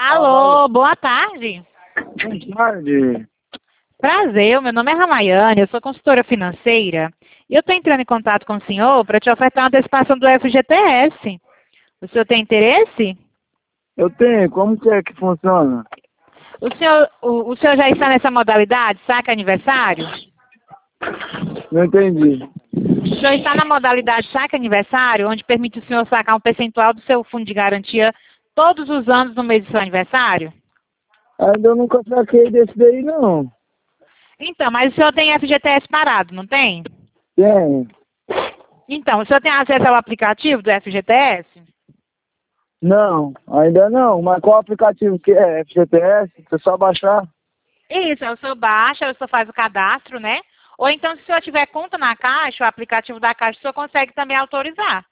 Alô, boa tarde. Boa tarde. Prazer, meu nome é Ramayane, eu sou consultora financeira e eu estou entrando em contato com o senhor para te ofertar uma antecipação do FGTS. O senhor tem interesse? Eu tenho, como que é que funciona? O senhor já está nessa modalidade, saque aniversário? Não entendi. O senhor está na modalidade saque aniversário, onde permite o senhor sacar um percentual do seu fundo de garantia todos os anos no mês do seu aniversário? Ainda eu nunca saquei desse daí, não. Então, mas o senhor tem FGTS parado, não tem? Tem. Então, o senhor tem acesso ao aplicativo do FGTS? Não, ainda não. Mas qual aplicativo que é? FGTS? Você só baixar? Isso, o senhor baixa, o senhor faz o cadastro, né? Ou então, se o senhor tiver conta na Caixa, o aplicativo da Caixa, o senhor consegue também autorizar.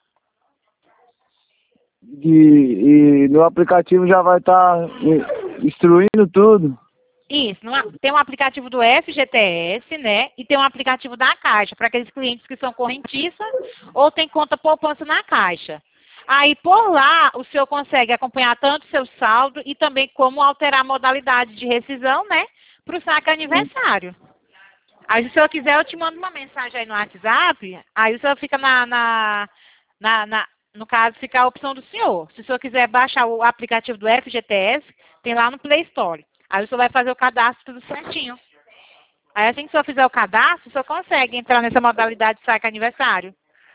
E no aplicativo já vai estar instruindo tudo. Isso, tem um aplicativo do FGTS, né? E tem um aplicativo da Caixa, para aqueles clientes que são correntistas ou tem conta poupança na Caixa. Aí, por lá, o senhor consegue acompanhar tanto o seu saldo e também como alterar a modalidade de rescisão, né? Para o saque aniversário. Aí, se o senhor quiser, eu te mando uma mensagem aí no WhatsApp. Aí, o senhor fica no caso, fica a opção do senhor. Se o senhor quiser baixar o aplicativo do FGTS, tem lá no Play Store. Aí, o senhor vai fazer o cadastro tudo certinho. Aí, assim que o senhor fizer o cadastro, o senhor consegue entrar nessa modalidade de saque aniversário.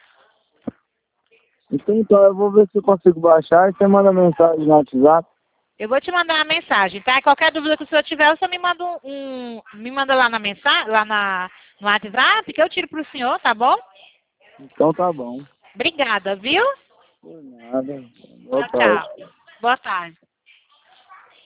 Então eu vou ver se eu consigo baixar e você manda mensagem no WhatsApp. Eu vou te mandar uma mensagem, tá? Qualquer dúvida que o senhor tiver, o senhor me manda me manda lá na mensagem, no WhatsApp, que eu tiro pro senhor, tá bom? Então tá bom. Obrigada, viu? Por nada. Boa Tchau, tarde. tchau. Boa tarde.